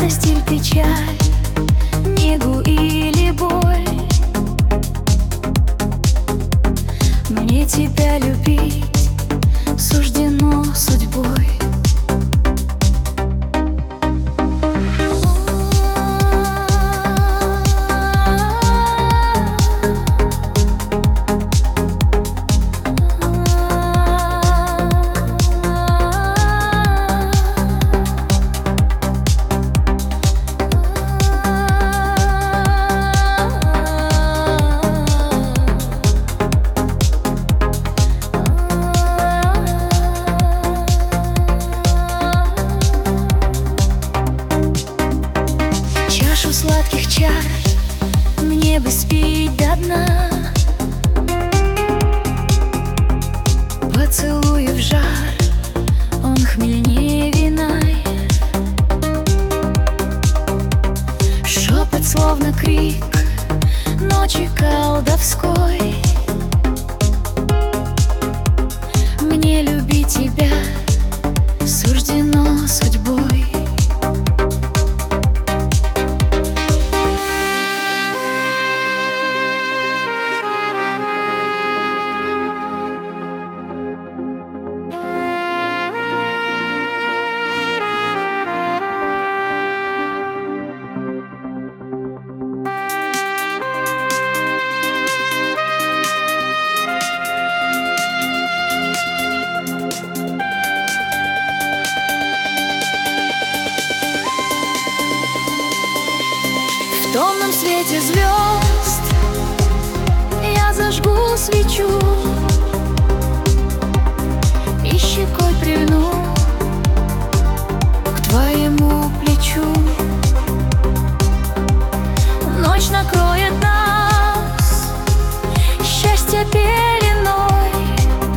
радость или печаль, негу или боль. Мне тебя любить суждено судьбой. Чашу сладких чар мне бы спить до дна, поцелуев жар, он хмельнее вина. Шепот словно крик ночи колдовской. Мне любить тебя суждено судьбой. В томном свете звезд я зажгу свечу и щекой прильну к твоему плечу. Ночь накроет нас счастье пеленой,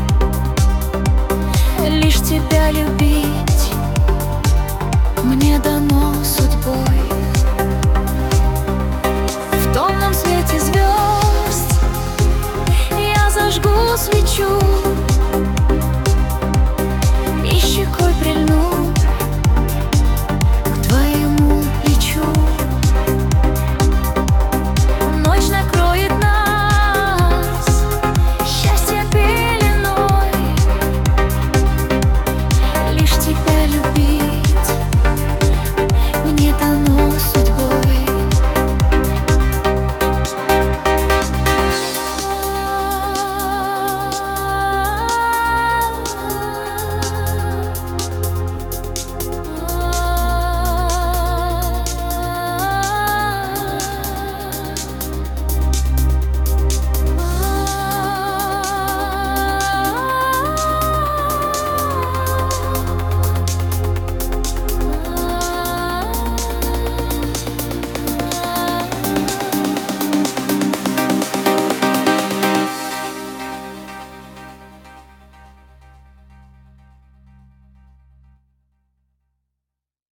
лишь тебя любить мне дано.